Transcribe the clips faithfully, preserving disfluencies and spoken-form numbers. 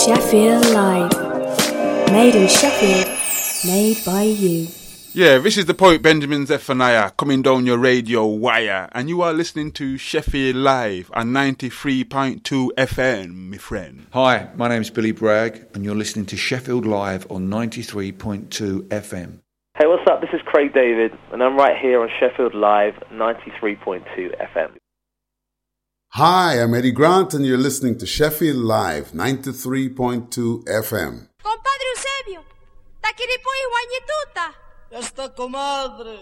Sheffield Live. Made in Sheffield, made by you. Yeah, this is the Poet Benjamin Zephaniah coming down your radio wire, and you are listening to Sheffield Live on ninety-three point two F M, my friend. Hi, my name's Billy Bragg, and you're listening to Sheffield Live on ninety-three point two F M. Hey, what's up? This is Craig David, and I'm right here on Sheffield Live, ninety-three point two F M. Hi, I'm Eddie Grant, and you're listening to Sheffield Live, ninety-three point two F M. Compadre Eusebio, taquiripo y guañituta. Ya está, comadre.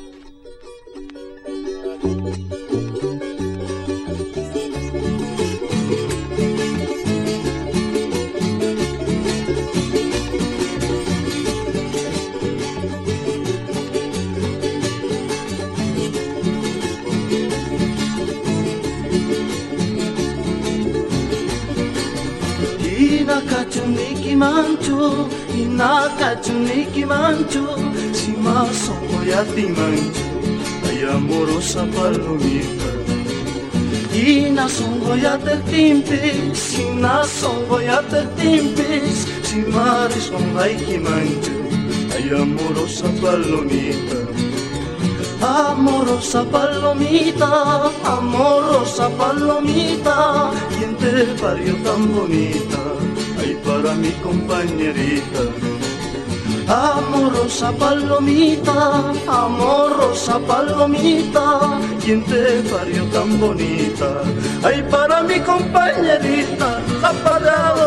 Inakachuniki manchu, inakachuniki manchu, si masongo ya ti manchu, ay amorosa palomita. Ina songo ya te timpis, ina songo ya te timpis, si maris con ki manchu, ay amorosa palomita. Amorosa palomita, amorosa palomita, quien te parió tan bonita, ay para mi compañerita. Amorosa palomita, amorosa palomita, quien te parió tan bonita, ay para mi compañerita, la parado.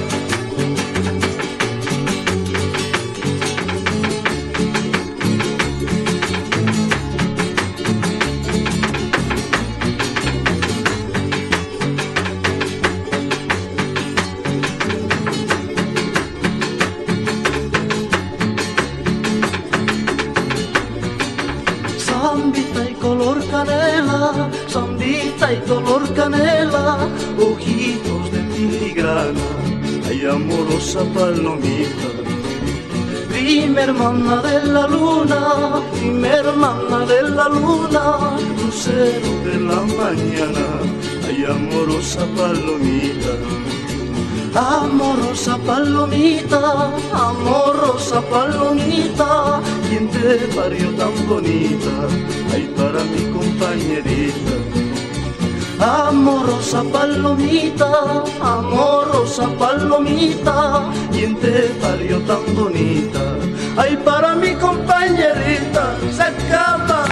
Zambita y color canela, ojitos de filigrana, ay amorosa palomita. Prima hermana de la luna, prima hermana de la luna, lucero de la mañana, ay amorosa palomita. Amorosa palomita, amorosa palomita, quien te parió tan bonita, ay para mi compañerita. Amorosa palomita, amorosa palomita, quien te parió tan bonita, ay para mi compañerita, se acaba.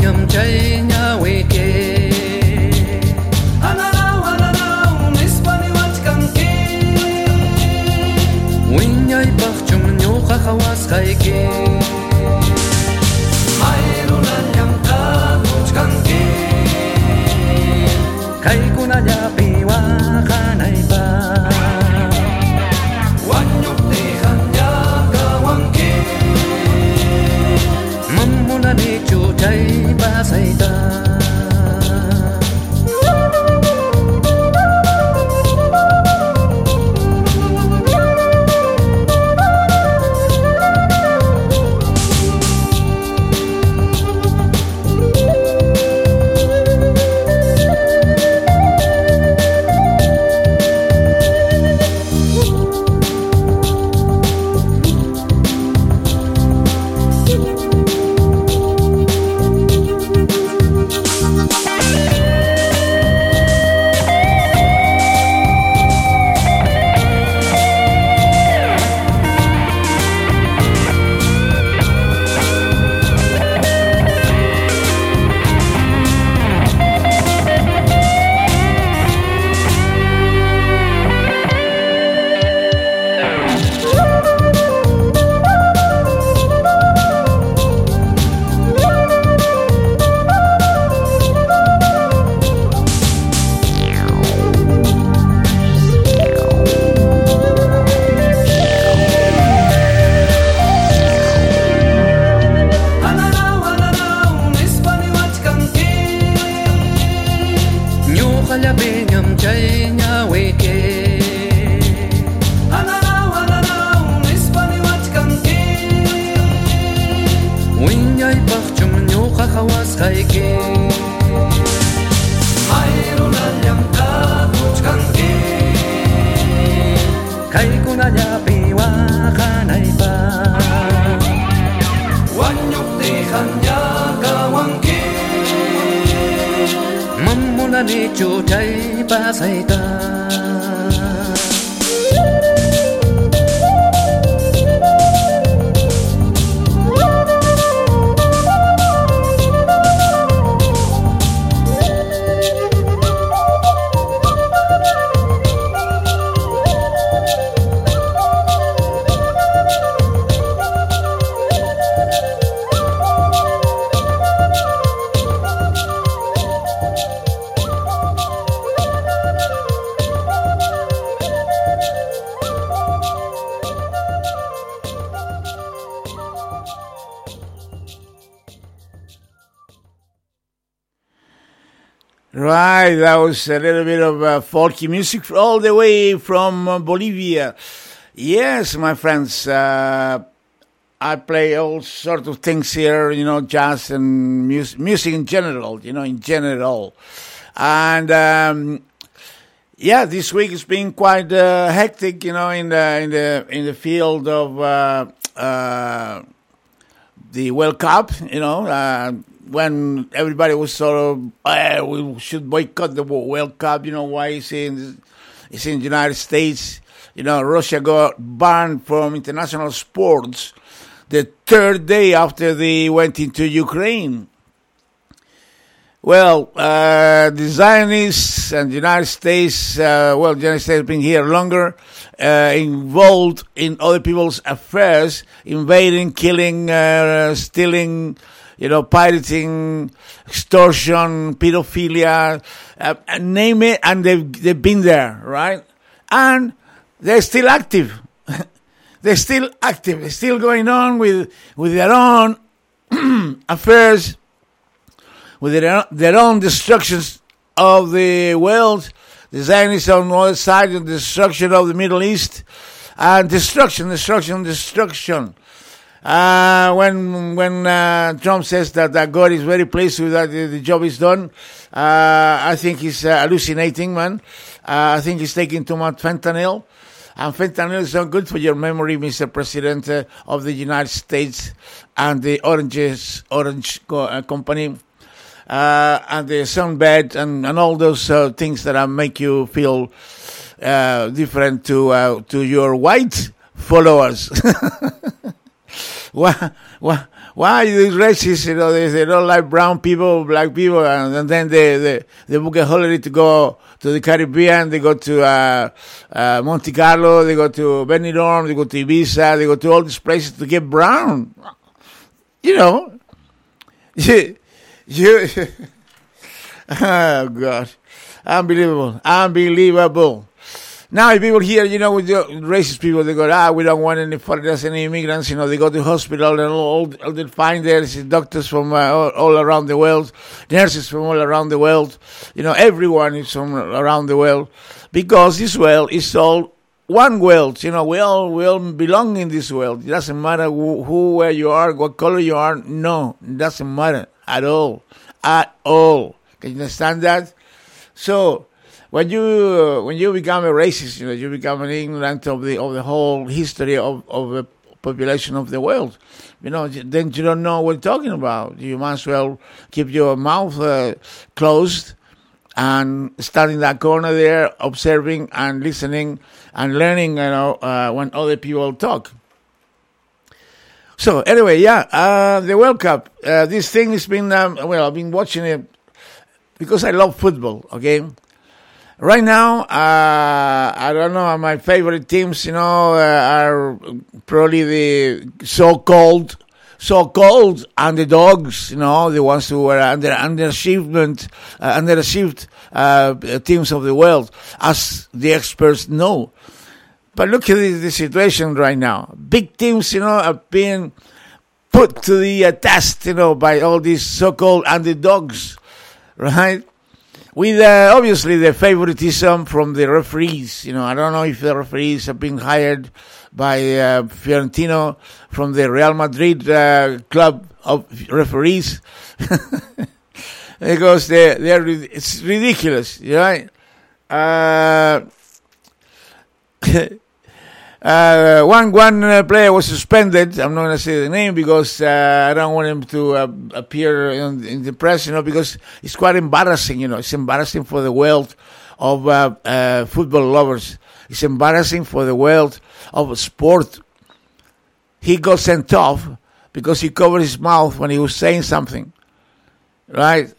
nyam chay nya weke anana wanana nispani watkan ke winyay bakchum nyo khawas khaike mayruna nyam ka watkan ke kai kuna ya piwa kanai ba wanyuk de hanya ka wangke mamuna ni chu chai ba sai ta Right, that was a little bit of uh, folky music all the way from uh, Bolivia. Yes, my friends, uh, I play all sorts of things here, you know, jazz and music, music in general, you know, in general. And um, yeah, this week has been quite uh, hectic, you know, in the in the in the field of uh, uh, the World Cup, you know. Uh, when everybody was sort of, oh, we should boycott the World Cup, you know, why is it in, it's in the United States? You know, Russia got banned from international sports the third day after they went into Ukraine. Well, uh, the Zionists and the United States, uh, well, the United States has been here longer, uh, involved in other people's affairs, invading, killing, uh, stealing, you know, pirating, extortion, pedophilia, uh, name it, and they've, they've been there, right? And they're still active. They're still active. They're still going on with with their own affairs, with their, their own destructions of the world. The Zionists on the other side, the destruction of the Middle East, and destruction, destruction, destruction. Uh, when when uh, Trump says that, that God is very pleased with that the, the job is done, uh, I think he's uh, hallucinating, man. Uh, I think he's taking too much fentanyl. And fentanyl is not good for your memory, Mister President uh, of the United States and the Oranges, Orange co- uh, Company, uh, and the sunbed and, and all those uh, things that uh, make you feel uh, different to uh, to your white followers. What, what, why these racists, you know, they, they don't like brown people, black people, and, and then they, they, they book a holiday to go to the Caribbean, they go to uh, uh, Monte Carlo, they go to Benidorm, they go to Ibiza, they go to all these places to get brown. You know, you, you oh, God, unbelievable, unbelievable. Now, if people here, you know, with the racist people, they go, ah, we don't want any foreigners, any immigrants. You know, they go to hospital and all, all they find there is doctors from uh, all, all around the world, nurses from all around the world. You know, everyone is from around the world because this world is all one world. You know, we all we all belong in this world. It doesn't matter who, who, where you are, what color you are. No, it doesn't matter at all, at all. Can you understand that? So, When you uh, when you become a racist, you know, you become an ignorant of the of the whole history of, of the population of the world. You know, then you don't know what you're talking about. You might as well keep your mouth uh, closed and stand in that corner there, observing and listening and learning. You know, uh, when other people talk. So anyway, yeah, uh, the World Cup. Uh, this thing has been um, well. I've been watching it because I love football. Okay. Right now, uh, I don't know, my favorite teams, you know, uh, are probably the so-called, so-called underdogs, you know, the ones who were under, underachievement, uh, underachieved, uh, teams of the world, as the experts know. But look at the, the situation right now. Big teams, you know, are being put to the uh, test, you know, by all these so-called underdogs, right? With uh, obviously the favoritism from the referees. You know, I don't know if the referees have been hired by uh, Fiorentino from the Real Madrid uh, club of referees because they they're it's ridiculous, right? Uh, Uh, one one uh, player was suspended. I'm not going to say the name because uh, I don't want him to uh, appear in, in the press, you know, because it's quite embarrassing, you know. It's embarrassing for the world of uh, uh, football lovers. It's embarrassing for the world of sport. He got sent off because he covered his mouth when he was saying something, right?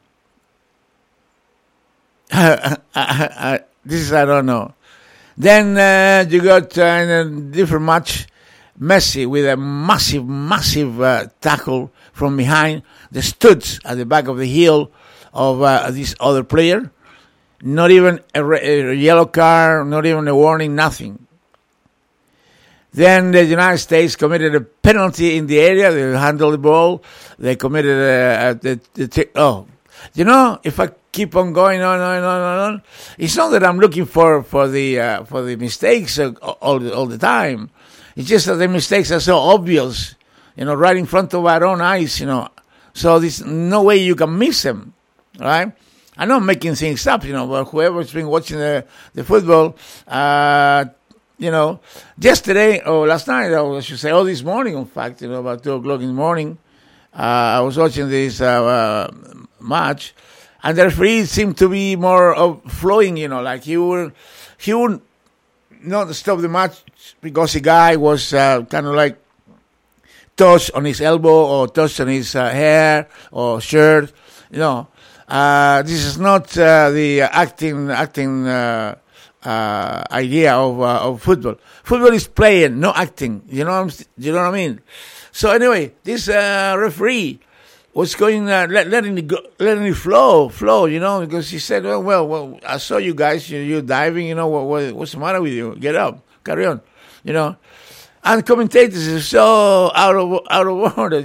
This is, I don't know. Then uh, you got uh, in a different match, Messi with a massive, massive uh, tackle from behind the studs at the back of the heel of uh, this other player. Not even a, re- a yellow card, not even a warning, nothing. Then the United States committed a penalty in the area. They handled the ball. They committed a, a, the, the t- oh, you know, if I keep on going on, on, on, on, on, it's not that I'm looking for for the uh, for the mistakes uh, all the, all the time. It's just that the mistakes are so obvious, you know, right in front of our own eyes, you know. So there's no way you can miss them, right? I'm not making things up, you know, but whoever's been watching the the football, uh, you know, yesterday or last night, or I should say, oh, this morning, in fact, you know, about two o'clock in the morning, uh, I was watching this uh, uh, match. And the referee seemed to be more of flowing, you know, like he would, he would not stop the match because the guy was uh, kind of like touched on his elbow or touched on his uh, hair or shirt, you know. Uh, this is not uh, the acting acting uh, uh, idea of uh, of football. Football is playing, not acting. You know, what I'm, you know what I mean. So anyway, this uh, referee was going, uh, let, letting it go, letting it flow, flow, you know, because he said, well, well, well I saw you guys, you, you're diving, you know, what, what, what's the matter with you? Get up, carry on, you know. And commentators are so out of out of order.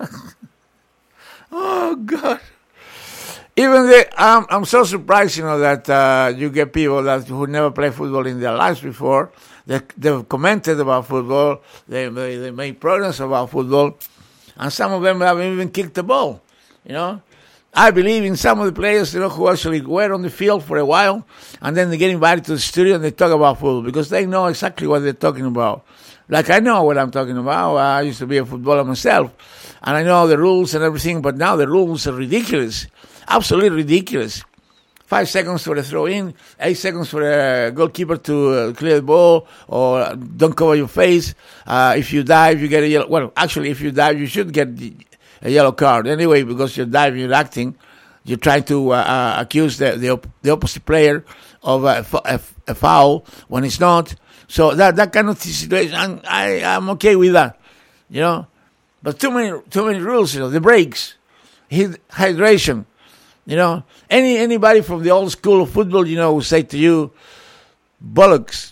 Oh, God. Even the, um, I'm so surprised, you know, that uh, you get people that who never played football in their lives before. They, they've commented about football. They, they, they made programs about football. And some of them haven't even kicked the ball, you know. I believe in some of the players, you know, who actually were on the field for a while, and then they get invited to the studio and they talk about football because they know exactly what they're talking about. Like I know what I'm talking about. I used to be a footballer myself, and I know the rules and everything, but now the rules are ridiculous, absolutely ridiculous. Five seconds for the throw in, eight seconds for the goalkeeper to uh, clear the ball, or don't cover your face. Uh, if you dive, you get a yellow. Well, actually, if you dive, you should get a yellow card anyway, because you're diving, you're acting, you're trying to uh, uh, accuse the the, op- the opposite player of a, a, a foul when it's not. So that that kind of situation, I I'm okay with that, you know. But too many too many rules, you know. The breaks, hydration. You know, any anybody from the old school of football, you know, will say to you, bollocks.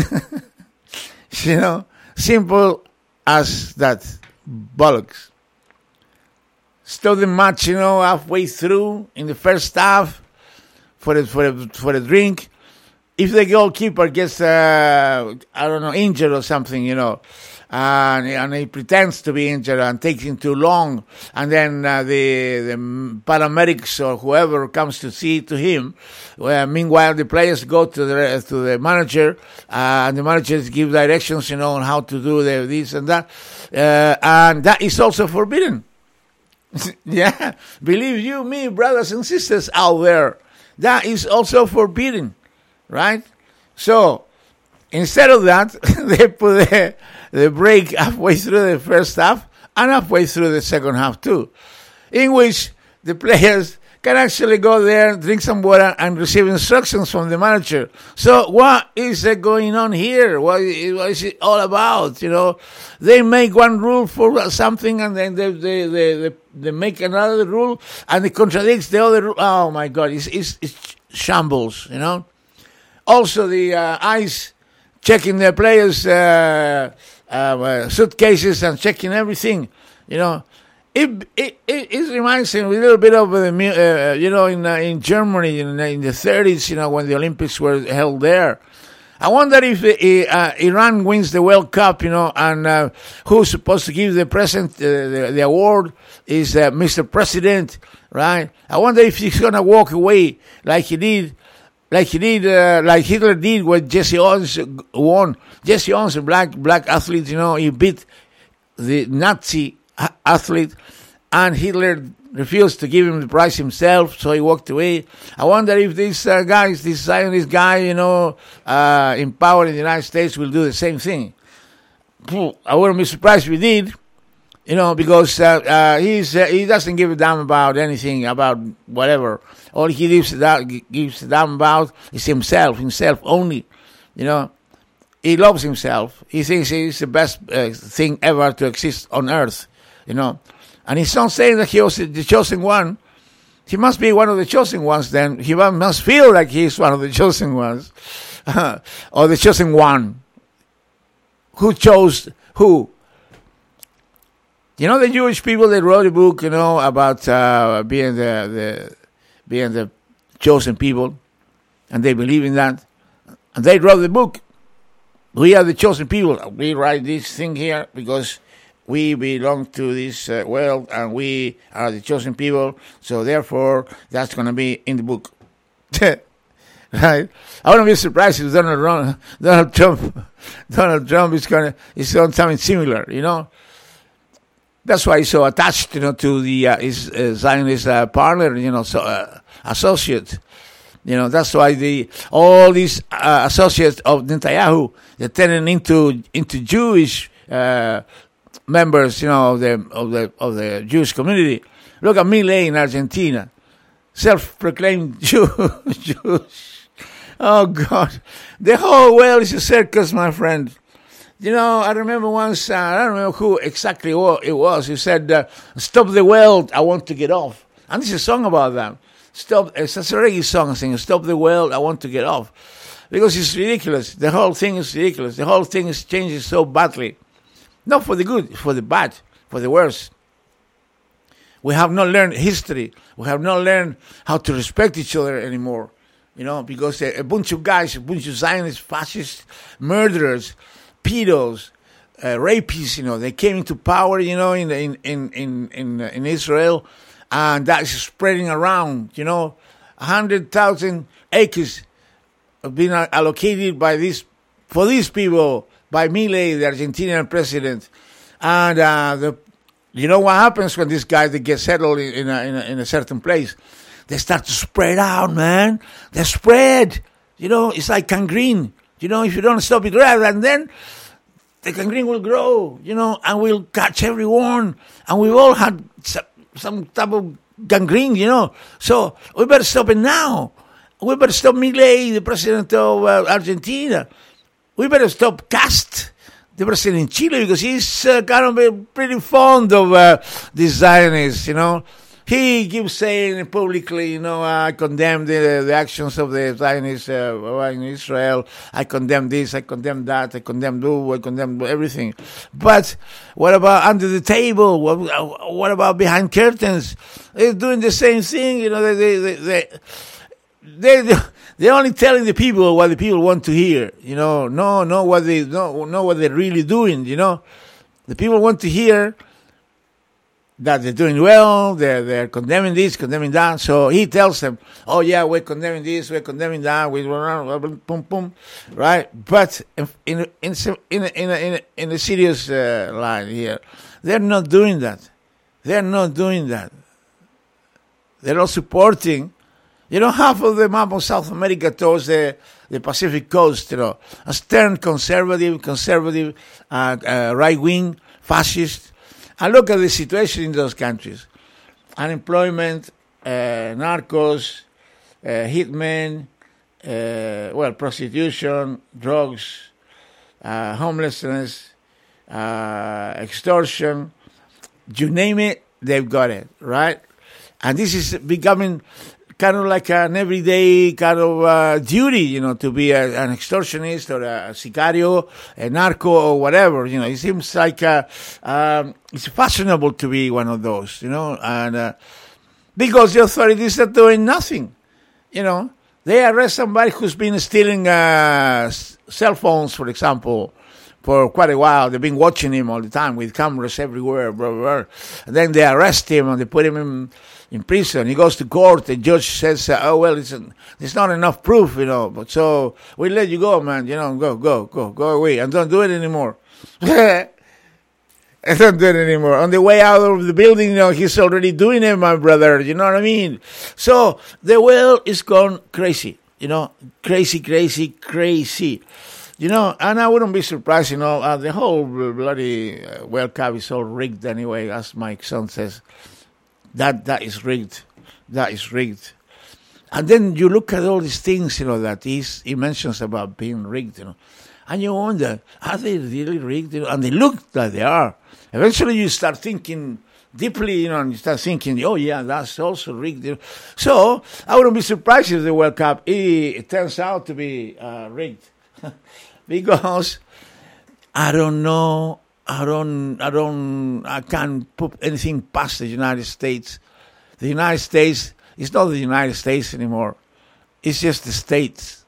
You know, simple as that, bollocks. Stop the match, you know, halfway through in the first half for the for the, for the drink. If the goalkeeper gets, uh, I don't know, injured or something, you know, and, and he pretends to be injured and takes him too long, and then uh, the, the paramedics or whoever comes to see to him. Well, meanwhile, the players go to the to the manager, uh, and the managers give directions, you know, on how to do the, this and that, uh, and that is also forbidden. Yeah, believe you me, brothers and sisters out there, that is also forbidden, right? So instead of that, they put the, the break halfway through the first half and halfway through the second half too, in which the players can actually go there, drink some water, and receive instructions from the manager. So what is uh, going on here? What is, what is it all about? You know, they make one rule for something, and then they they they, they, they make another rule, and it contradicts the other rule. Oh my God, it's it's, it's shambles. You know. Also, the uh, ICE checking the players' uh, uh, suitcases and checking everything. You know. It, it it reminds me a little bit of the uh, you know in uh, in Germany in, in the thirties, you know, when the Olympics were held there. I wonder if uh, Iran wins the World Cup, you know, and uh, who's supposed to give the present uh, the, the award is uh, Mister President, right? I wonder if he's gonna walk away like he did, like he did, uh, like Hitler did when Jesse Owens won. Jesse Owens, a black black athlete, you know, he beat the Nazi athlete, and Hitler refused to give him the prize himself, so he walked away. I wonder if this uh, guy, this Zionist guy, you know, uh, in power in the United States, will do the same thing. I wouldn't be surprised if he did, you know, because uh, uh, he's uh, he doesn't give a damn about anything, about whatever. All he gives a, gives a damn about is himself, himself only, you know. He loves himself. He thinks he's the best uh, thing ever to exist on earth. You know, and he's not saying that he was the chosen one. He must be one of the chosen ones. Then he must feel like he's one of the chosen ones, or the chosen one. Who chose who? You know, the Jewish people, they wrote a book, you know, about uh, being the, the being the chosen people, and they believe in that, and they wrote the book. We are the chosen people. We write this thing here because we belong to this uh, world, and we are the chosen people, so therefore that's going to be in the book. Right? I wouldn't be surprised if Donald Trump, Donald Trump, Donald Trump is going to is on something similar, you know. That's why he's so attached, you know, to the uh, his uh, Zionist uh, partner, you know, so uh, associate. You know, that's why the all these uh, associates of Netanyahu, they're turning into into Jewish Uh, members, you know, of the of the of the Jewish community. Look at Milei in Argentina, self-proclaimed Jew, Jewish. Oh God, the whole world is a circus, my friend. You know, I remember once, uh, I don't remember who exactly it was. He said, uh, "Stop the world, I want to get off." And there's a song about that. Stop. It's a reggae song saying, "Stop the world, I want to get off," because it's ridiculous. The whole thing is ridiculous. The whole thing is changing so badly. Not for the good, for the bad, for the worse. We have not learned history. We have not learned how to respect each other anymore. You know, because a, a bunch of guys, a bunch of Zionist, fascist, murderers, pedos, uh, rapists, you know, they came into power, you know, in in in in in, uh, in Israel, and that is spreading around. You know, a hundred thousand acres have been allocated by this for these people. By Milei, the Argentinian president, and uh, the, you know what happens when these guys they get settled in, in, a, in, a, in a certain place? they start to spread out, man. They spread. You know, it's like gangrene. You know, if you don't stop it right, and then the gangrene will grow, you know, and will catch everyone. And we've all had some type of gangrene, you know. So we better stop it now. We better stop Milei, the president of uh, Argentina. We better stop Cast, the president in Chile, because he's uh, kind of uh, pretty fond of uh, these Zionists, you know. He keeps saying publicly, you know, I condemn the, the actions of the Zionists uh, in Israel. I condemn this, I condemn that, I condemn do, I condemn everything. But what about under the table? What, what about behind curtains? They're doing the same thing, you know. They, they, they, they, they, they're only telling the people what the people want to hear, you know. No, no, what they, no, know what they're really doing, you know. The people want to hear that they're doing well, they're, they're condemning this, condemning that. So he tells them, oh, yeah, we're condemning this, we're condemning that, we boom, boom, right? But in in in in a, in a, in a serious uh, line here, they're not doing that. They're not doing that. They're not supporting, you know, half of the map of South America towards the, the Pacific coast, you know, a stern conservative, conservative, uh, uh, right-wing, fascist. And look at the situation in those countries. Unemployment, uh, narcos, uh, hitmen, uh, well, prostitution, drugs, uh, homelessness, uh, extortion, you name it, they've got it, right? And this is becoming kind of like an everyday kind of uh, duty, you know, to be a, an extortionist or a, a sicario, a narco or whatever. You know, it seems like uh, um, it's fashionable to be one of those, you know, and uh, because the authorities are doing nothing, you know. They arrest somebody who's been stealing uh, cell phones, for example, for quite a while. They've been watching him all the time with cameras everywhere, blah, blah, blah. And then they arrest him and they put him in in prison. He goes to court. The judge says, uh, oh, well, it's, it's not enough proof, you know, but so we let you go, man, you know, go, go, go, go away, and don't do it anymore. And don't do it anymore. On the way out of the building, you know, he's already doing it, my brother, you know what I mean? So the world is gone crazy, you know, crazy, crazy, crazy. You know, and I wouldn't be surprised, you know, uh, the whole bloody uh, World Cup is all rigged anyway, as my son says. That that is rigged. That is rigged. And then you look at all these things, you know, that he's, he mentions about being rigged, you know. And you wonder, are they really rigged? You know? And they look like they are. Eventually you start thinking deeply, you know, and you start thinking, oh, yeah, that's also rigged. You know? So I wouldn't be surprised if the World Cup, it, it turns out to be uh, rigged. Because I don't know. I don't, I don't, I can't put anything past the United States. The United States is not the United States anymore. It's just the states.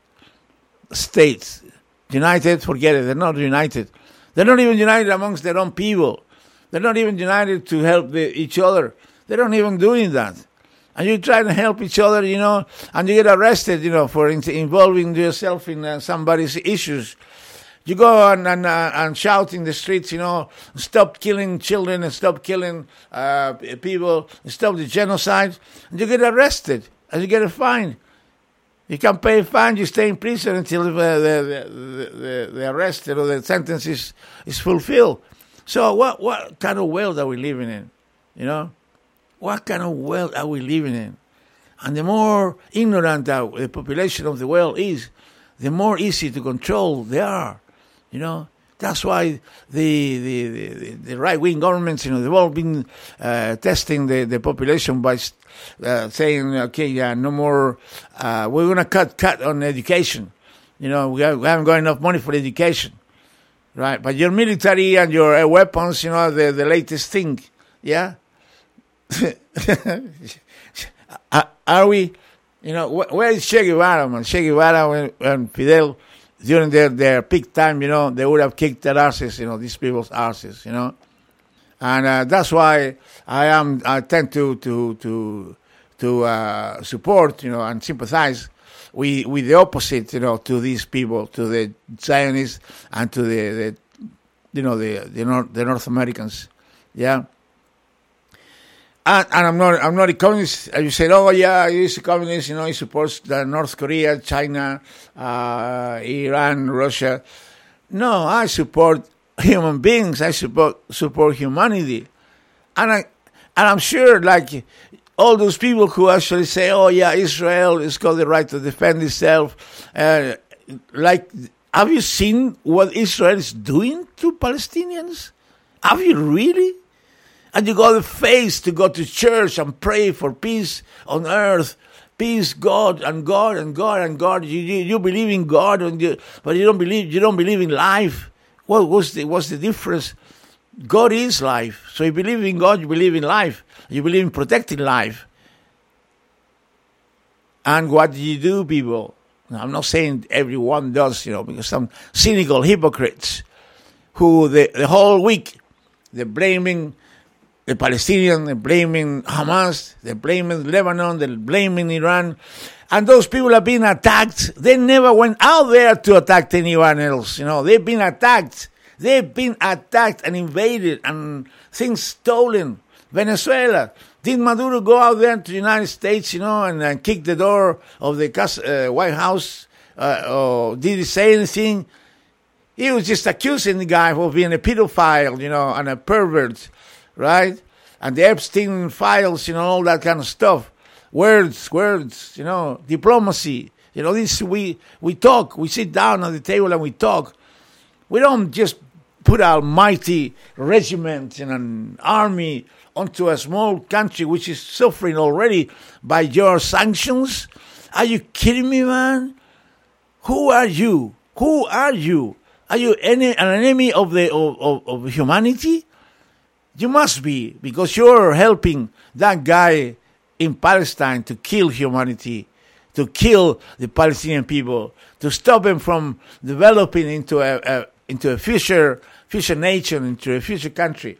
States. United, forget it. They're not united. They're not even united amongst their own people. They're not even united to help the, each other. They're not even doing that. And you try to help each other, you know, and you get arrested, you know, for in, involving yourself in uh, somebody's issues. You go and, and, uh, and shout in the streets, you know, stop killing children and stop killing uh, people, stop the genocide, and you get arrested and you get a fine. You can pay a fine, you stay in prison until the, the, the, the, the arrest or the sentence is, is fulfilled. So what, what kind of world are we living in, you know? What kind of world are we living in? And the more ignorant the population of the world is, the more easy to control they are. You know, that's why the the, the, the right-wing governments, you know, they've all been uh, testing the, the population by uh, saying, okay, yeah, no more, uh, we're going to cut cut on education. You know, we, have, we haven't got enough money for education, right? But your military and your uh, weapons, you know, the, the latest thing, yeah? Are we, you know, where is Che Guevara, man? Che Guevara and Fidel, during their, their peak time, you know, they would have kicked their asses, you know, these people's asses, you know. And uh, that's why I am, I tend to, to, to, to uh, support, you know, and sympathize with, with the opposite, you know, to these people, to the Zionists and to the, the you know, the, the, North, the North Americans, yeah. And, and I'm not, I'm not a communist. You said, oh yeah, he's a communist. You know, he supports the North Korea, China, uh, Iran, Russia. No, I support human beings. I support support humanity, and I, and I'm sure, like all those people who actually say, oh yeah, Israel has got the right to defend itself. Uh, like, have you seen what Israel is doing to Palestinians? Have you really? And you got the face to go to church and pray for peace on earth, peace, God and God and God and God. You you, you believe in God, and you, but you don't believe you don't believe in life. What what's the what's the difference? God is life. So you believe in God, you believe in life. You believe in protecting life. And what do you do, people? Now, I'm not saying everyone does, you know, because some cynical hypocrites who the, the whole week they're blaming the Palestinians, they're blaming Hamas, they're blaming Lebanon, they're blaming Iran. And those people have been attacked. They never went out there to attack anyone else. You know, they've been attacked. They've been attacked and invaded and things stolen. Venezuela. Did Maduro go out there to the United States, you know, and, and kick the door of the uh, White House? Uh, or did he say anything? He was just accusing the guy of being a pedophile, you know, and a pervert, right? And the Epstein files, you know, all that kind of stuff. Words, words, you know, diplomacy. You know, this we we talk. We sit down at the table and we talk. We don't just put our mighty regiment and an army onto a small country which is suffering already by your sanctions. Are you kidding me, man? Who are you? Who are you? Are you any, an enemy of the of, of, of humanity? You must be, because you're helping that guy in Palestine to kill humanity, to kill the Palestinian people, to stop them from developing into a, a into a future future nation, into a future country.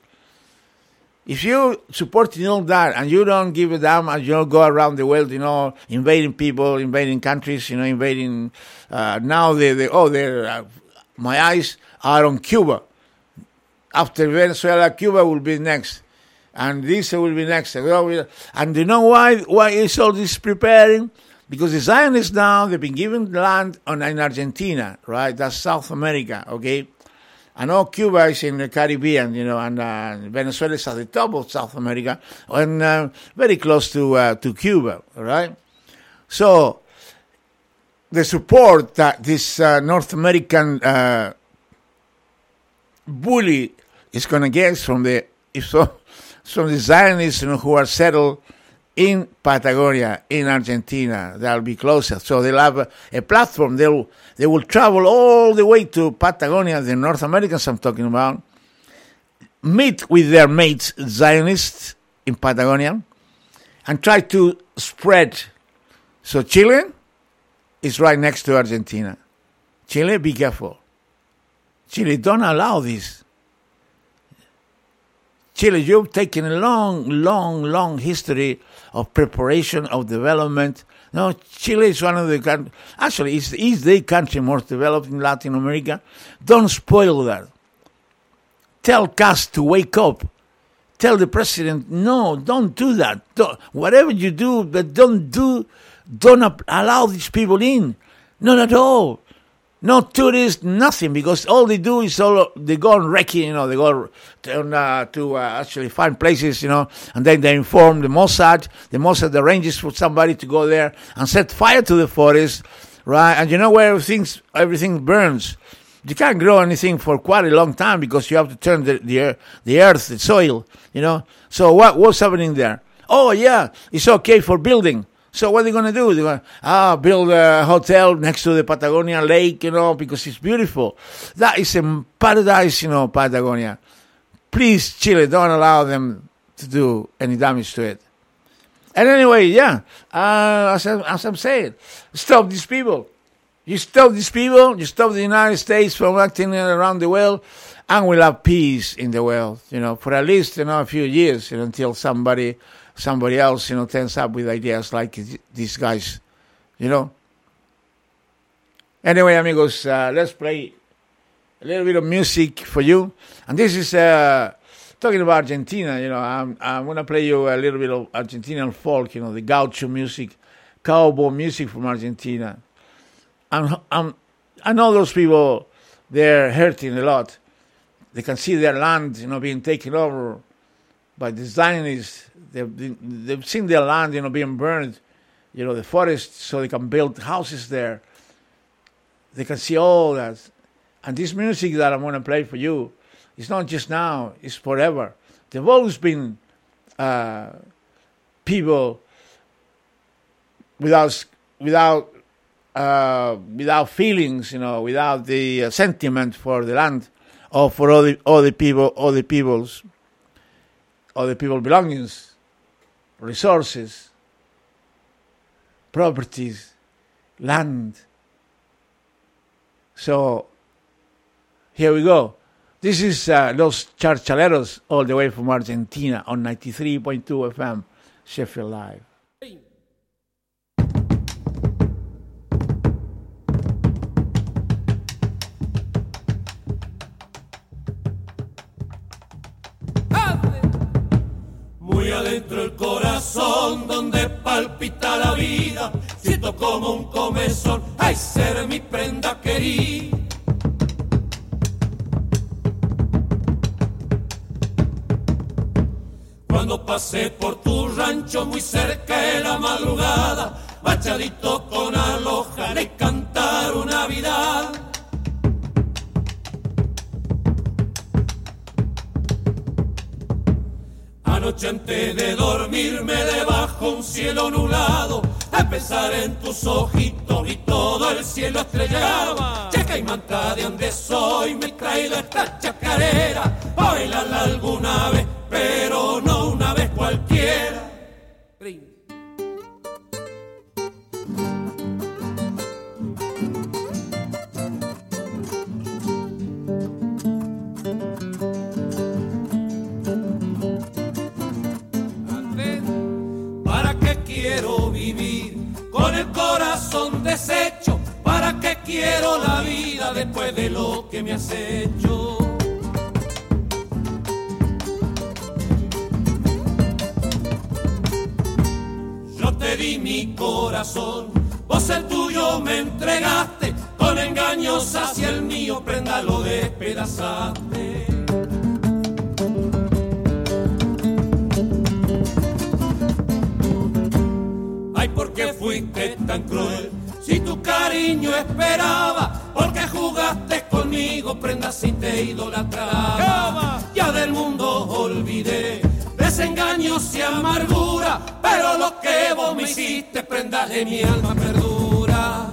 If you supporting all that and you don't give a damn and you don't go around the world, you know, invading people, invading countries, you know, invading, uh, now they, they oh, they're, uh, my eyes are on Cuba. After Venezuela, Cuba will be next. And this will be next. And you know why, why is all this preparing? Because the Zionists now, they've been given land on, in Argentina, right? That's South America, okay? I know Cuba is in the Caribbean, you know, and uh, Venezuela is at the top of South America, and uh, very close to uh, to Cuba, right? So the support that this uh, North American uh, bully is going to get from the if so, from the Zionists, you know, who are settled in Patagonia, in Argentina, they'll be closer. So they'll have a, a platform. They'll they will travel all the way to Patagonia, the North Americans I'm talking about, meet with their mates, Zionists in Patagonia, and try to spread. So Chile is right next to Argentina. Chile, be careful. Chile, don't allow this. Chile, you've taken a long, long, long history of preparation, of development. No, Chile is one of the countries, actually, it's, it's the country most developed in Latin America. Don't spoil that. Tell Cast to wake up. Tell the president, no, don't do that. Don't, whatever you do, but don't do, don't allow these people in. Not at all. No tourists, nothing, because all they do is all they go on wrecking, you know, they go to, uh, to uh, actually find places, you know, and then they inform the Mossad. The Mossad arranges for somebody to go there and set fire to the forest, right? And you know where everything's, everything burns. You can't grow anything for quite a long time because you have to turn the the, the earth, the soil, you know. So what what's happening there? Oh yeah, it's okay for building. So what are they going to do? They're going to ah, build a hotel next to the Patagonia lake, you know, because it's beautiful. That is a paradise, you know, Patagonia. Please, Chile, don't allow them to do any damage to it. And anyway, yeah, uh, as, I, as I'm saying, stop these people. You stop these people, you stop the United States from acting around the world, and we'll have peace in the world, you know, for at least, you know, a few years, you know, until somebody... somebody else, you know, turns up with ideas like these guys, you know. Anyway, amigos, uh, let's play a little bit of music for you. And this is a talking about Argentina, you know, I'm I'm gonna play you a little bit of Argentinian folk, you know, the gaucho music, cowboy music from Argentina. I'm, I'm, I know those people, they're hurting a lot. They can see their land, you know, being taken over by the Zionists. They've, they've seen their land, you know, being burned, you know, the forest, so they can build houses there. They can see all that. And this music that I'm going to play for you, it's not just now, it's forever. There have always been uh, people without without uh, without feelings, you know, without the uh, sentiment for the land or for all the other people, other people's, other people belongings, resources, properties, land. So here we go. This is uh, Los Charchaleros, all the way from Argentina on ninety-three point two F M, Sheffield Live. Muy adentro el corazón donde palpita la vida, siento como un comezón, ay, ser mi prenda querida. Cuando pasé por tu rancho muy cerca de la madrugada, machadito con aloja le cantaron Navidad. Anoche antes de dormirme debajo un cielo nublado, a pensar en tus ojitos y todo el cielo estrellado. Checa y manta de donde soy, me he traído esta chacarera, a bailarla alguna vez, pero no una vez cualquiera. ¿Para qué quiero vivir con el corazón deshecho? ¿Para qué quiero la vida después de lo que me has hecho? Te di mi corazón, vos el tuyo me entregaste, con engaños hacia el mío, prenda lo despedazaste. Ay, ¿por qué fuiste tan cruel? Si tu cariño esperaba, ¿por qué jugaste conmigo, prenda, si te idolatraba? Ya del mundo olvidé desengaños y amargura, pero lo que vos me hiciste, prenda, de mi alma perdura.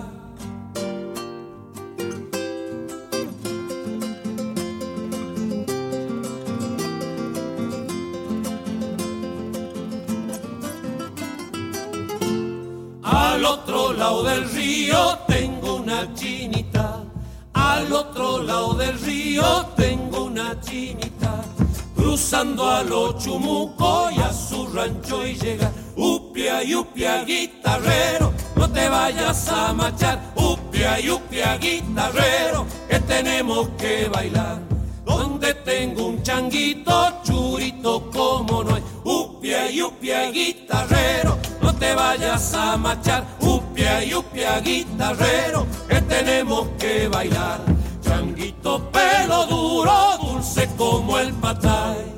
Al otro lado del río tengo una chinita, al otro lado del río tengo una chinita, cruzando a los Chumucos y a su rancho y llega. Upia y upia guitarrero, no te vayas a machar. Upia y upia guitarrero, que tenemos que bailar. Donde tengo un changuito, churito como no hay. Upia y upia guitarrero, no te vayas a machar. Upia y upia guitarrero, que tenemos que bailar. Changuito pelo duro, dulce como el patay.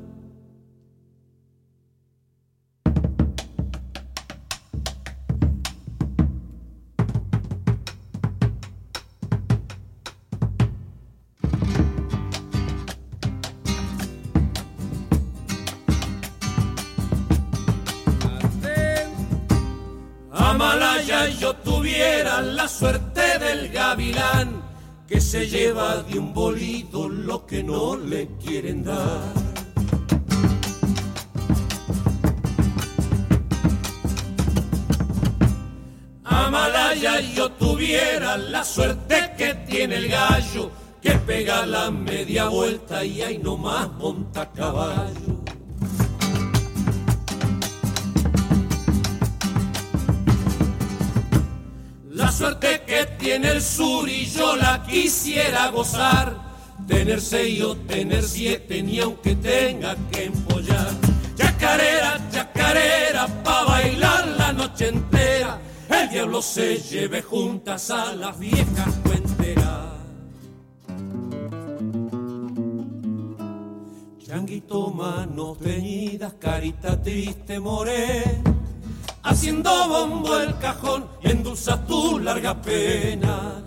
Amalaya, yo tuviera la suerte del gavilán, que se lleva de un bolido lo que no le quieren dar. Amalaya, yo tuviera la suerte que tiene el gallo, que pega la media vuelta y ahí nomás monta caballo. La suerte que tiene el sur y yo la quisiera gozar, tener seis o tener siete, ni aunque tenga que empollar. Chacarera, chacarera, pa' bailar la noche entera, el diablo se lleve juntas a las viejas cuenteras. Changuito, manos teñidas, carita triste, morena, haciendo bombo el cajón y endulza tu larga pena.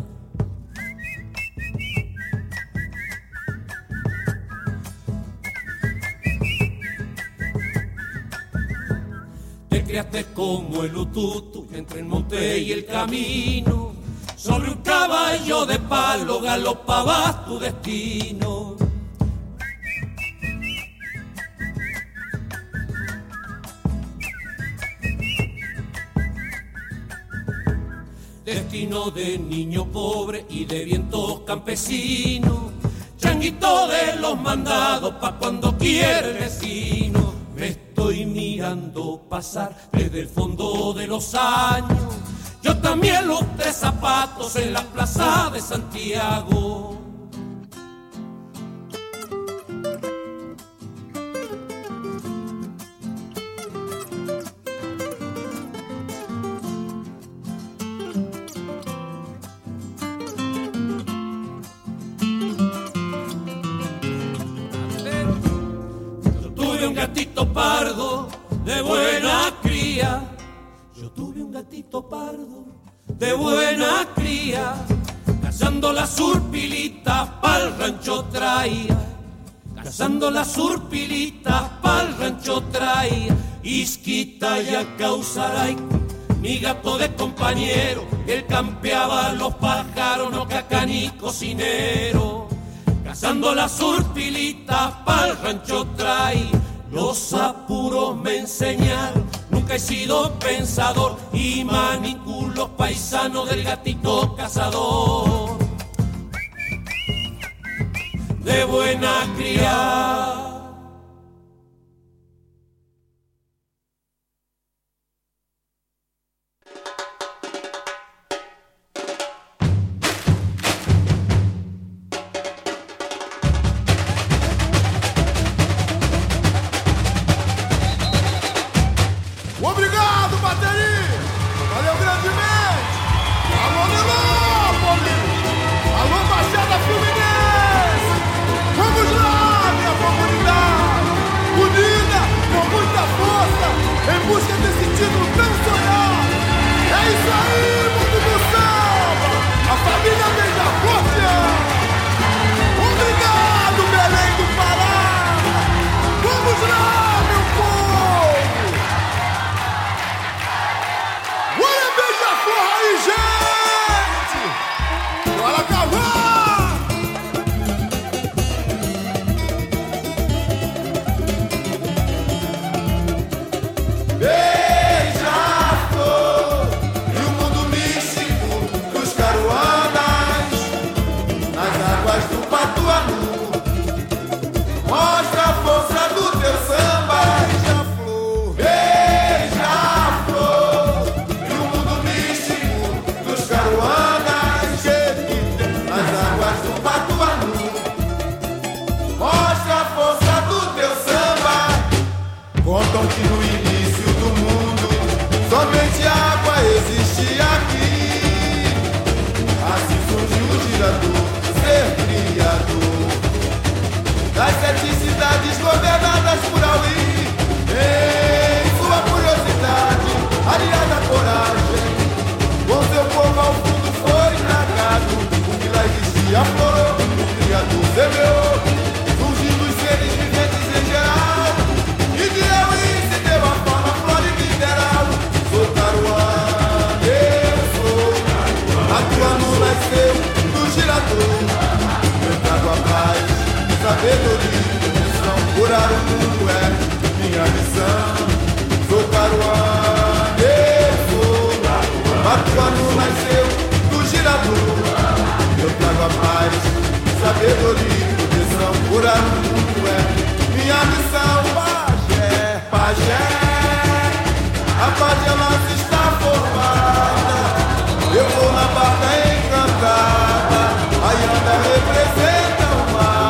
Te criaste como el ututu entre el monte y el camino, sobre un caballo de palo galopabas tu destino. Destino de niño pobre y de vientos campesinos, changuito de los mandados pa' cuando quiere el vecino. Me estoy mirando pasar desde el fondo de los años, yo también lustré zapatos en la plaza de Santiago. Pardo de buena cría, yo tuve un gatito pardo de buena cría, cazando las urpilitas pa'l rancho traía, cazando las urpilitas pa'l rancho traía. Isquita ya Causaray, mi gato de compañero, él campeaba los pájaros, no caca ni cocinero, cazando las urpilitas pa'l rancho traía. Los apuros me enseñaron, nunca he sido pensador, y maniculos paisanos del gatito cazador. De buena cría. Obrigado, bateria! Valeu grandemente! Alô, Nilópolis! Alô, Baixada Fluminense! Vamos lá, minha comunidade! Unida, com muita força, em busca desse título tão sonhado! É isso aí, mundo do samba! A família Beija-Flor te ama! Obrigado, Belém do Pará! Vamos lá, meu povo! Olha, Beija-Flor aí, gente! Bora cavar! Beija-Flor e o mundo místico dos caruanas, nas águas do Patuanu, mostra a força do teu samba. Beija-Flor, Beija-Flor e o mundo místico dos caruanas, nas águas do Patuanu, mostra a força do teu samba. Contam que no início do mundo somente água existia aqui, assim surgiu o girador, ser criador das sete cidades governadas por Ali. Em sua curiosidade, aliada à coragem, com seu povo ao fundo foi tragado. O que lá existia florou, o criador semeou, surgindo os seres viventes em geral, e de Eurim se deu a forma flora e mineral. Sou Caruá, eu sou Atuanu, nasceu do girador. Eu trago a paz, sabedoria, missão, curar o mundo é minha missão. Sou Caruá, eu sou Atuanu, nasceu do girador. Eu trago a paz, sabedoria, missão, curar o mundo é minha missão. Pajé, pajé, a paz de nossa está formada. Eu vou na barca encantada, a Ianda representa o mar.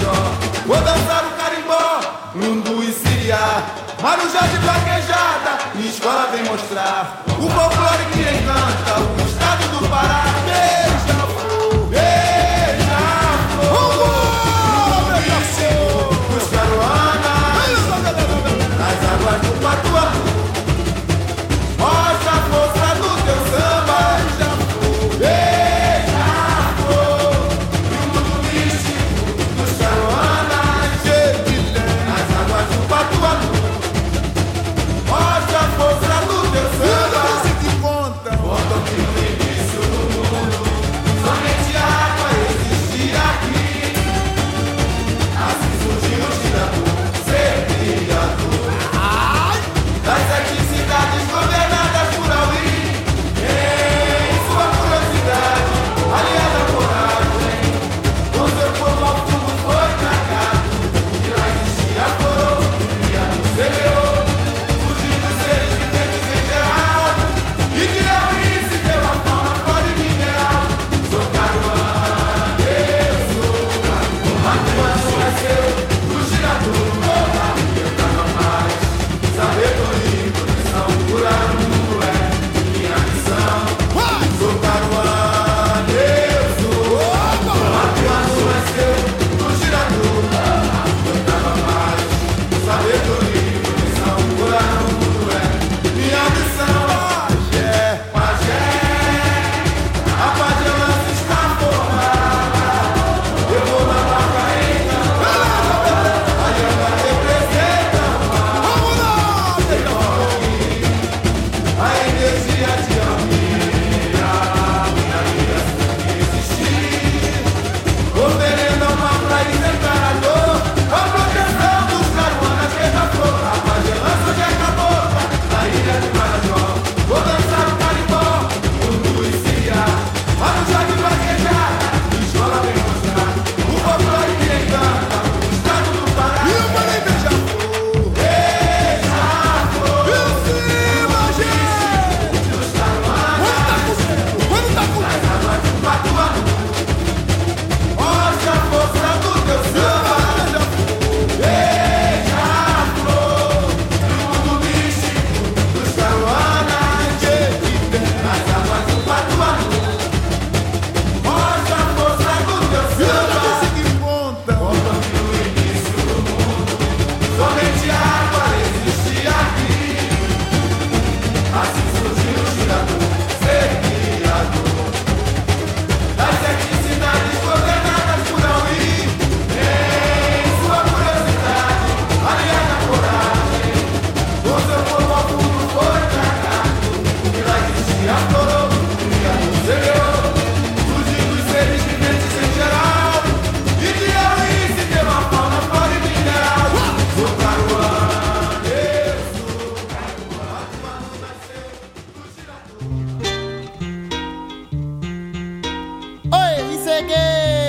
Marajó. Vou dançar o carimbó, lundu e siriá, marujá de vaquejada, minha escola vem mostrar o folclore que encanta o estado do Pará. Beija-flor, beija-flor, no místico dos Caruanas, nas águas do Patuanu, mostra a força do teu samba. Beija-flor, beija-flor, no mundo místico dos Caruanas, nas águas do Patuanu, mostra a força do teu samba. Conta que no início do mundo somente água existia aqui. Assim surgiu o tirador, ser criador das sete cidades governadas por Aui. Em sua curiosidade, aliada à coragem, com seu povo ao fundo foi tragado. E lá existia a coroa, e a luz semeou, fugindo dos seres viventes em geral. E de Aui se deu a fauna, flora e mineral. Sou Caruana, eu sou o Matuano nasceu do girador. Eu tava mais, sabedoria, proteção, curar o mundo é minha missão. Sou Caruana, eu sou o Matuano nasceu do girador. Eu tava mais, sabedoria, proteção, curar o mundo é minha missão. Pajé, pajé, a pajelança está formada. Eu vou na Macarena, a Yanga representa a energia de Almira. Minha vida sempre existir, oferenda uma praia encanador, a proteção dos Caruanas que da flor. A pajelança já acabou na ilha de Marajó. Vou dançar o carimbó, lundu e siriá, marujá de vaquejada, minha escola vem mostrar o folclore que encanta o estado do Pará. E eu falei beija-flor, beija-flor, e cima, gente, dos Caruanas, nas águas do Patuanu, mostra a força do teu samba. Beija-flor, no mundo místico dos Caruanas, nas águas do Patuanu, mostra a força do teu samba. Conta que no início do mundo somente água existia aqui. Assim surgiu o girador, ser criador das sete cidades governadas por Aui. Em sua curiosidade, aliada à coragem, com seu povo ao fundo foi tragado. E lá existia a coroa, e a luz semeou, fugindo dos seres viventes em geral. E de Aui se deu a fauna, flora e mineral. Sou Caruana, eu sou Caruana, nasceu do girador. Oye, dice que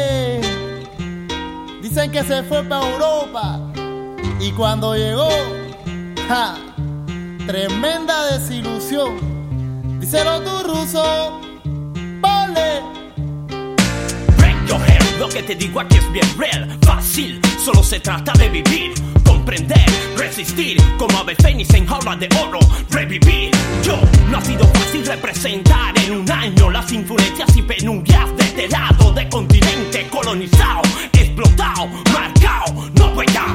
dicen que se fue para Europa y cuando llegó, ja, tremenda desilusión. Díselo tú, ruso, vale. Break your head, lo que te digo aquí es bien real, fácil, solo se trata de vivir, comprender, resistir, como ave fénix en jaula de oro, revivir. Yo, no ha sido fácil representar en un año las influencias y penurias de este lado de continente colonizado, explotado, marcado, no voy a.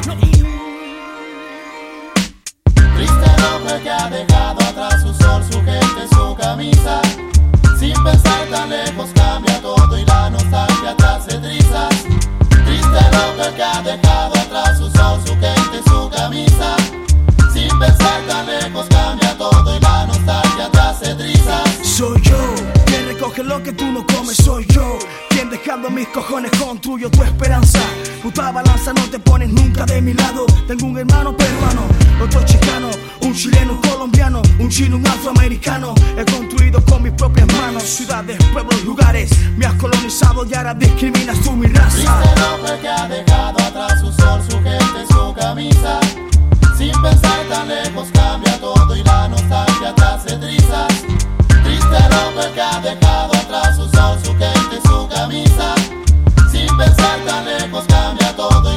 Triste hombre que ha dejado atrás su sol, su gente, su camisa. Sin pensar tan lejos cambia todo y la nostalgia te hace trizas. Triste hombre que ha dejado atrás su sol, su gente, su camisa. Sin pensar tan lejos cambia todo y la nostalgia te hace trizas. Soy yo, quien recoge lo que tú no comes, soy yo. Quien dejando mis cojones construyo tu esperanza. Puta balanza, no te pones nunca de mi lado. Tengo un hermano peruano, otro chicano, un chileno, un colombiano, un chino, un afroamericano. He construido con mis propias manos ciudades, pueblos, lugares. Me has colonizado y ahora discriminas tú mi raza. Triste hombre que ha dejado atrás su sol, su gente, su camisa. Sin pensar tan lejos cambia todo y la nostalgia te hace trizas. Triste hombre que ha dejado atrás su sol, su gente, su camisa. Sin pensar tan lejos cambia todo y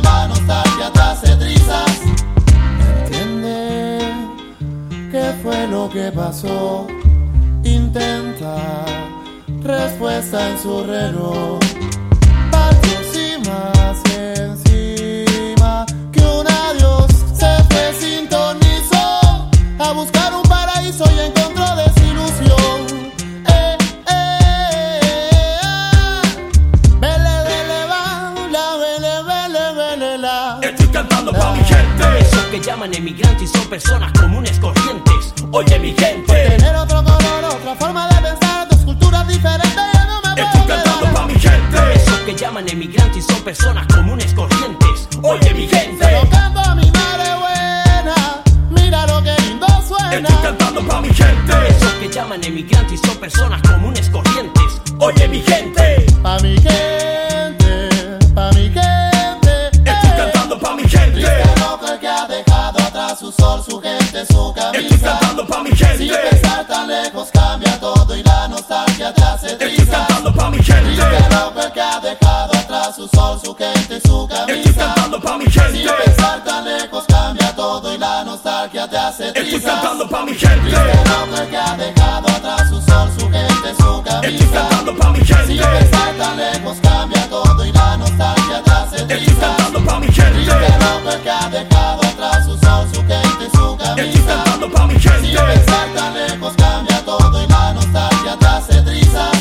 ¿qué fue lo que pasó? Intenta respuesta en su reloj. Varios y más encima que un adiós se fue, sintonizó a buscar un paraíso y encontró desilusión. Eh, eh, eh, vele, vele, va, la, vele, vele, vele, la. Estoy cantando pa' mi gente. Esos que llaman emigrantes son personas comunes corrientes. Oye mi gente, tener otro color, otra forma de pensar, dos culturas diferentes, ya no me estoy cantando pa' mi gente. Esos que llaman emigrantes son personas comunes corrientes. Oye mi gente, se lo canto a mi madre buena, mira lo que lindo suena. Estoy cantando pa' mi gente. Esos que llaman emigrantes son personas comunes corrientes. Oye mi gente, pa' mi gente, pa' mi gente. Estoy cantando pa' mi gente. Triste loco el que ha dejado atrás su sol, su gente, su camisa. Estoy cantando pa' mi gente. Sin pensar tan lejos cambia todo y la nostalgia te hace trizas. Estoy cantando pa' mi gente. Triste loco el que ha dejado atrás su sol, su gente, su camisa. Estoy cantando pa' mi gente. Sin pensar tan lejos cambia todo y la nostalgia te hace trizas. Estoy cantando pa' mi gente. Triste loco el que ha dejado atrás su sol, su gente, su camisa. Estoy cantando pa' mi gente. Sin pensar tan lejos cambia todo y la nostalgia te hace trizas. Estoy cantando pa' mi gente. Triste loco el que ha dejado atrás su sol, su gente, su camisa. Estoy cantando pa' mi gente. Sin pensar tan lejos cambia todo y la nostalgia te hace trizas.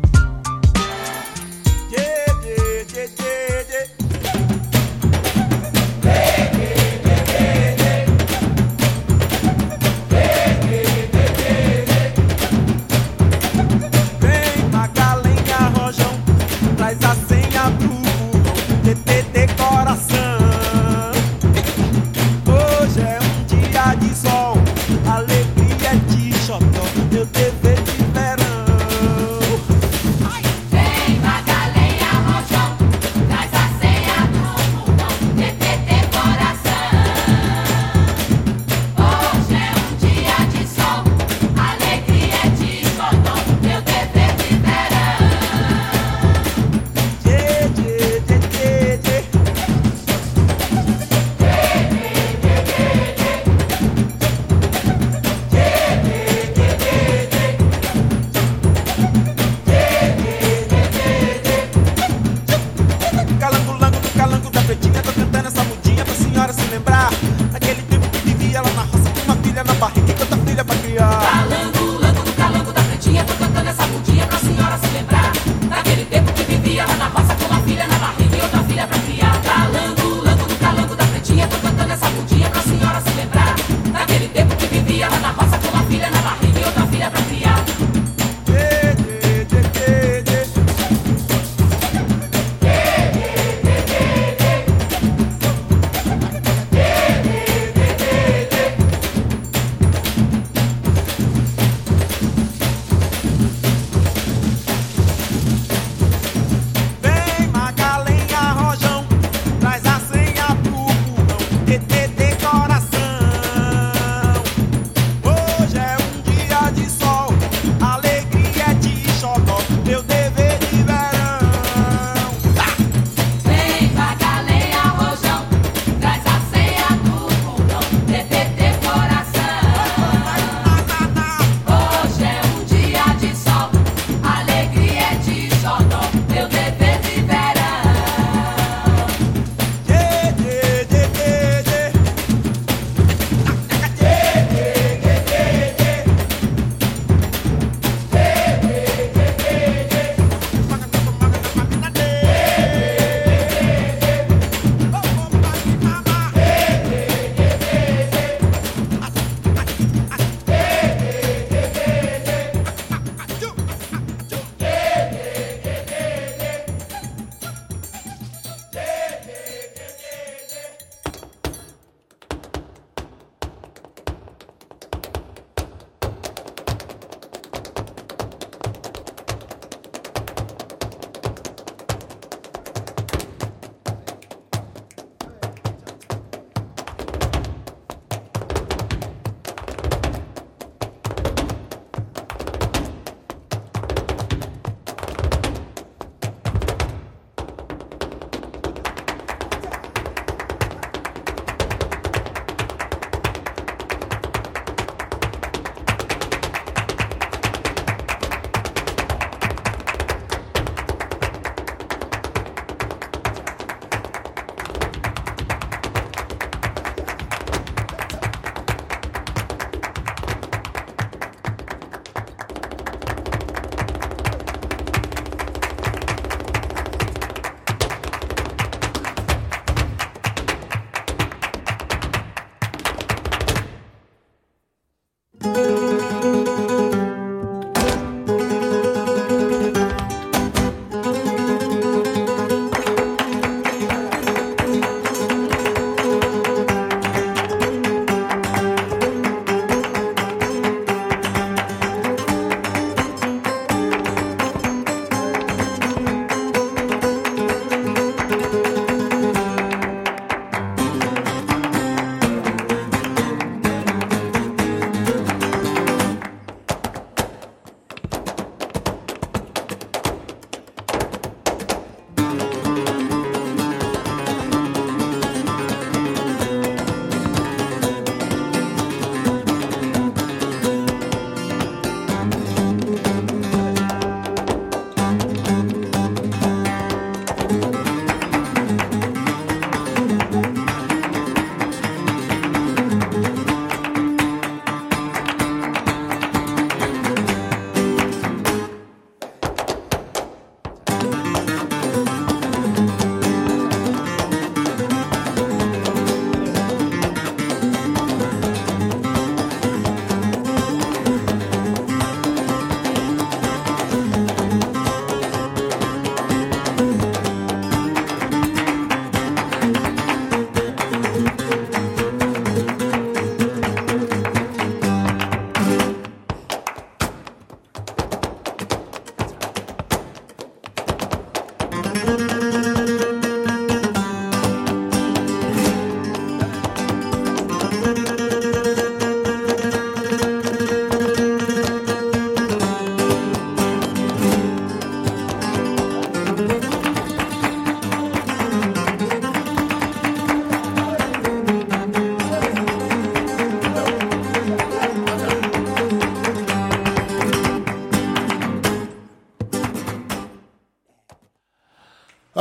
Yeah, yeah, yeah, yeah, yeah.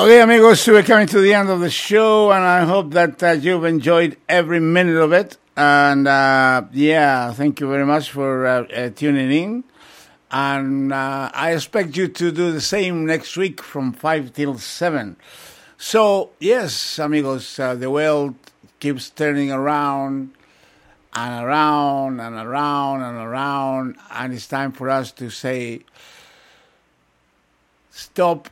Okay, amigos, we're coming to the end of the show, and I hope that uh, you've enjoyed every minute of it. And uh, yeah, thank you very much for uh, uh, tuning in. And uh, I expect you to do the same next week from five till seven. So, yes, amigos, uh, the world keeps turning around and around and around and around, and it's time for us to say, stop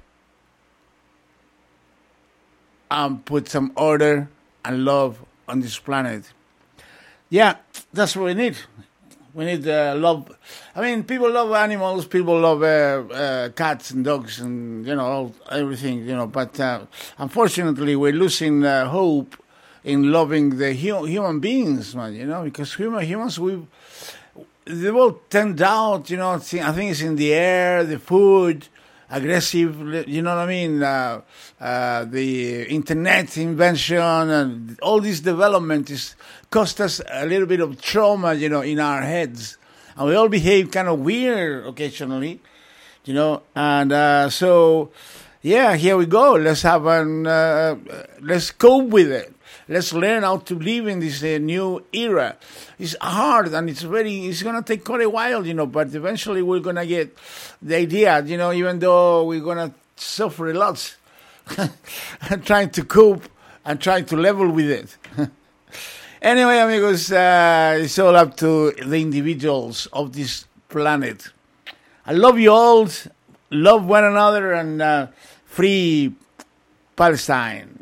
and put some order and love on this planet. Yeah, that's what we need. We need uh, love. I mean, people love animals, people love uh, uh, cats and dogs and, you know, all, everything, you know. But uh, unfortunately, we're losing uh, hope in loving the hu- human beings, man, you know, because human, humans, we the world turned out, you know, I think it's in the air, the food, aggressive, you know what I mean, uh, uh, the internet invention and all this development is cost us a little bit of trauma, you know, in our heads. And we all behave kind of weird occasionally, you know, and uh, so, yeah, here we go. Let's have an, uh, let's cope with it. Let's learn how to live in this uh, new era. It's hard and it's very, it's going to take quite a while, you know, but eventually we're going to get the idea, you know, even though we're going to suffer a lot and trying to cope and trying to level with it. Anyway, amigos, uh, it's all up to the individuals of this planet. I love you all, love one another, and uh, free Palestine.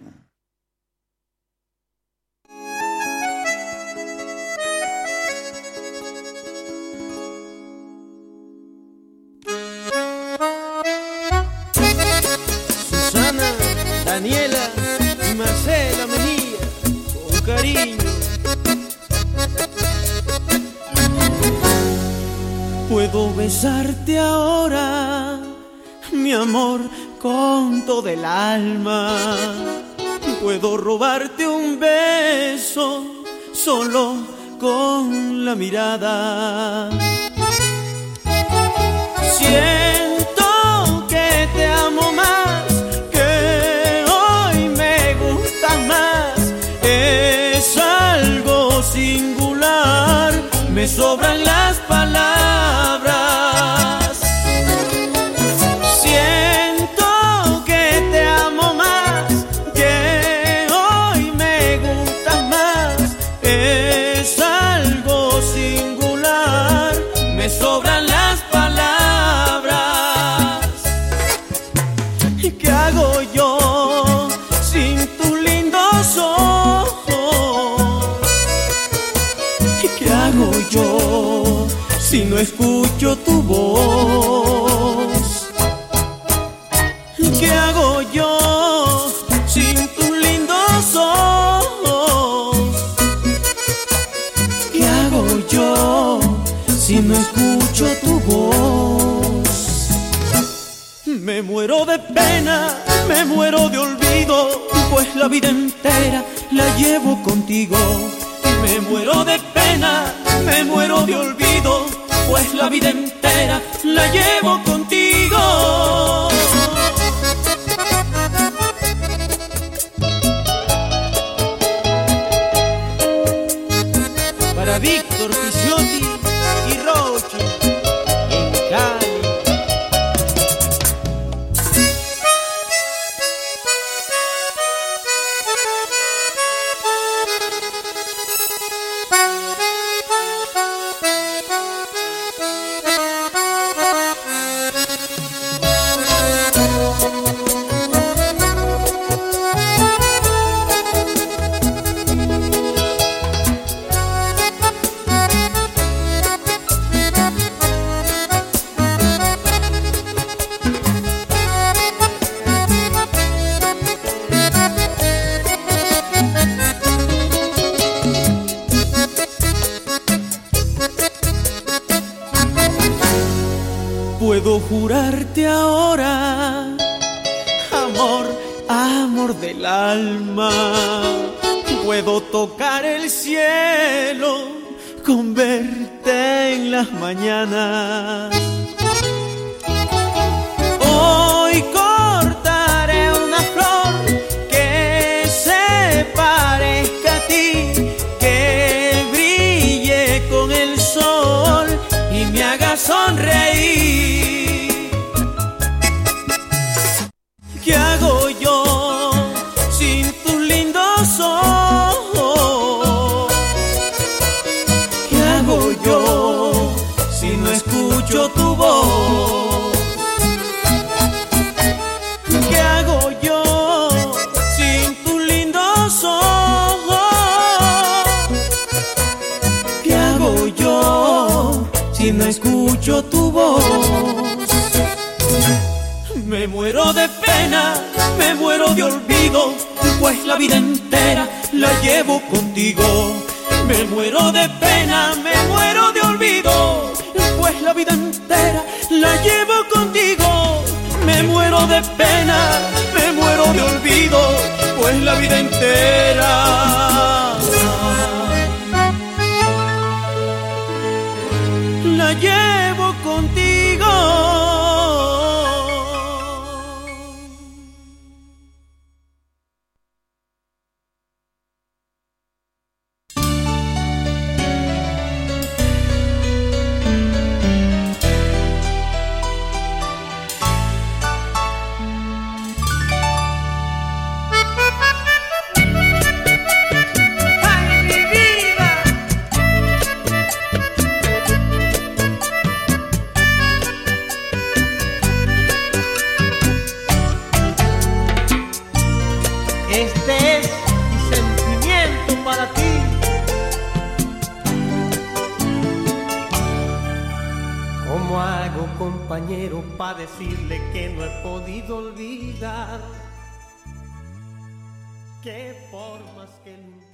Daniela y Marcela Mejía, con cariño. Puedo besarte ahora, mi amor, con todo el alma. Puedo robarte un beso, solo con la mirada. Siento que te amo más, es algo singular, me sobran las palabras. Siento que te amo más, que hoy me gustas más, es algo singular, me sobran las palabras. ¿Qué hago yo sin tus lindos ojos? ¿Qué hago yo si no escucho tu voz? ¿Qué hago yo sin tus lindos ojos? ¿Qué hago yo si no escucho tu voz? Me muero de pena, me muero de olvido, pues la vida entera la llevo contigo. Me muero de pena, me muero de olvido, pues la vida entera la llevo contigo. Para Víctor Picciotti y Rochi en Cali. Puedo jurarte ahora, amor, amor del alma. Puedo tocar el cielo con verte en las mañanas. Hoy cortaré una flor no escucho tu voz. Me muero de pena, me muero de olvido, pues la vida entera la llevo contigo. Me muero de pena, me muero de olvido, pues la vida entera la llevo contigo. Me muero de pena, me muero de olvido, pues la vida entera la llevo contigo. Compañero, pa' decirle que no he podido olvidar que por más que